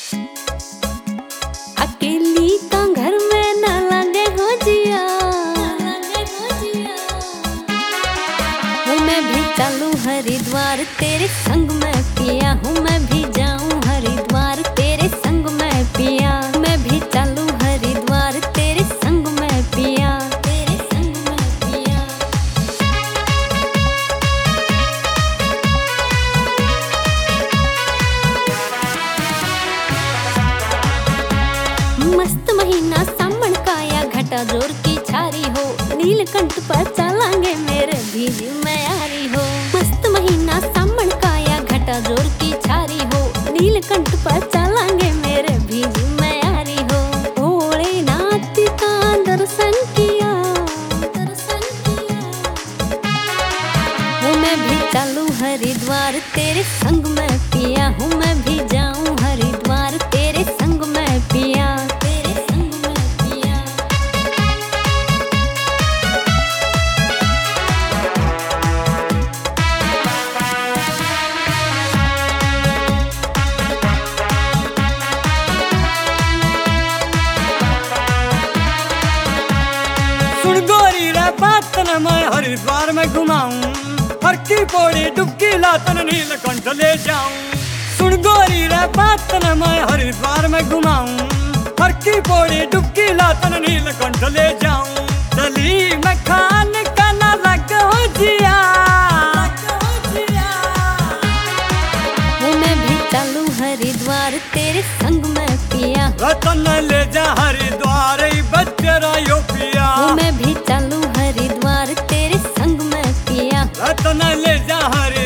अकेली का घर में न लगे हो जिया, हूँ मैं भी चलूं हरिद्वार तेरे संग में पिया, हूँ मैं भी जाऊं हरिद्वार तेरे संग में पिया, मैं भी चलूं हरिद्वार तेरे संग में पिया, तेरे संग में पिया। मस्त महीना सावन का या घटा जोर की छारी हो, नीलकंठ पर चलांगे मेरे भीज में यारी हो। मस्त महीना सावन का या घटा जोर की छारी हो, नीलकंठ पर चलांगे मेरे भीज में यारी हो। भोलेनाथ का दर्शन किया, दर्शन किया, हूँ मैं भी चलूं हरिद्वार तेरे संग में पिया, हूँ मैं भी जाऊं हरिद्वार तेरे संग में पिया, तेरे संग में पिया। सुन गोरी रे बात न मैं हरिद्वार में घुमाऊं, हर की पौड़ी डुबकी लातन नीलकंठ ले जाऊं। सुन गोरी रे बात न मैं हरिद्वार में घुमाऊं, हर की पौड़ी डुबकी लातन नीलकंठ ले जाऊं। चली मैं खान का न लग हो जिया, हूँ मैं भी चलूं हरिद्वार तेरे संग में पिया, रतन ले जा हरिद्वार बच्चरा यो पिया, हूँ मैं भी चलूं हरिद्वार तेरे संग में पिया, रतन ले जा हरिद्वार